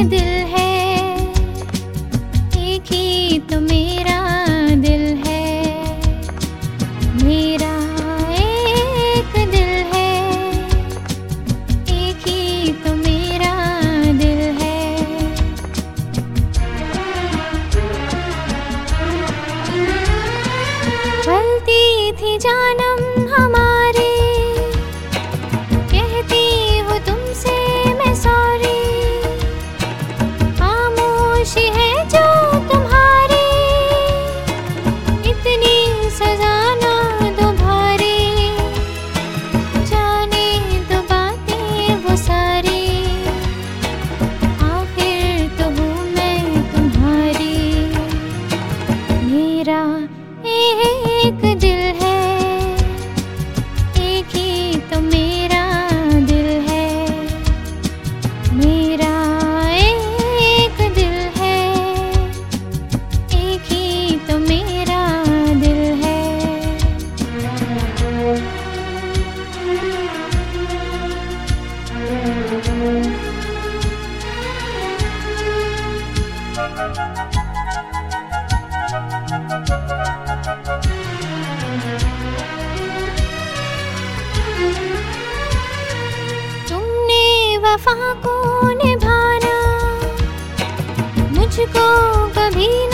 दिल है, एक ही तो मेरा दिल है, मेरा एक दिल है, एक ही तो मेरा दिल है। गलती थी जानम हमारी, कहती हूँ तुमसे मैं सॉरी, खामोशी है जो तुम्हारी, इतनी सजा ना दो भारी, जाने दो बातें वो सारी, आखिर तो हूँ मैं तुम्हारी। मेरा एक दिल है, एक ही तो मेरा दिल है, मेरा एक दिल है, एक ही तो मेरा दिल है। तुमने वफा को निभाना मुझको कभी